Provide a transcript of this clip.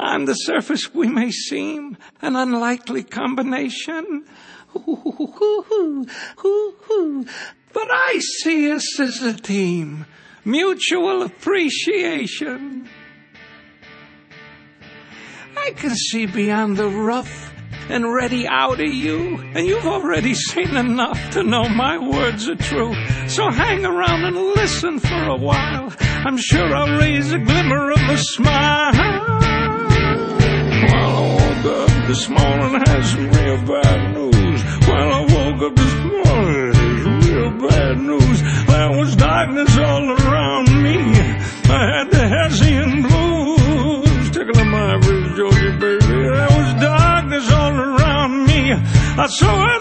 On the surface we may seem an unlikely combination. But I see us as a team. Mutual appreciation. I can see beyond the rough and ready out of you, and you've already seen enough to know my words are true. So hang around and listen for a while. I'm sure I'll raise a glimmer of a smile. Well, I woke up this morning, had some real bad news. Well, I woke up this morning, had real bad news. There was darkness all around me. I had the Hessian blues, tickling my wrist, Georgia, baby. There was darkness all around me. I saw it